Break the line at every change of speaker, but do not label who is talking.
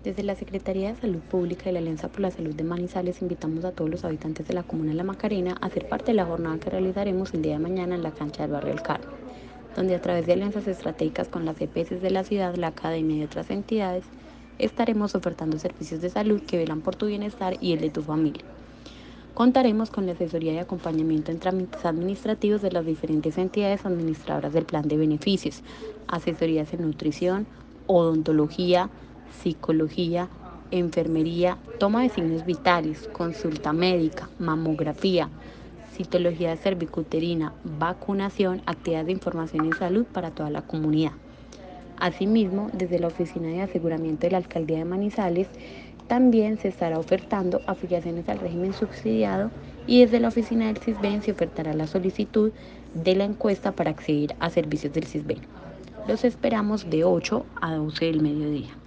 Desde la Secretaría de Salud Pública y la Alianza por la Salud de Manizales invitamos a todos los habitantes de la comuna de La Macarena a ser parte de la jornada que realizaremos el día de mañana en la cancha del barrio El Carmen, donde a través de alianzas estratégicas con las EPS de la ciudad, la academia y otras entidades, estaremos ofertando servicios de salud que velan por tu bienestar y el de tu familia. Contaremos con la asesoría y acompañamiento en trámites administrativos de las diferentes entidades administradoras del plan de beneficios, asesorías en nutrición, odontología, psicología, enfermería, toma de signos vitales, consulta médica, mamografía, citología cervicuterina, vacunación, actividades de información y salud para toda la comunidad. Asimismo, desde la Oficina de Aseguramiento de la Alcaldía de Manizales, también se estará ofertando afiliaciones al régimen subsidiado y desde la oficina del CISBEN se ofertará la solicitud de la encuesta para acceder a servicios del CISBEN. Los esperamos de 8 a 12 del mediodía.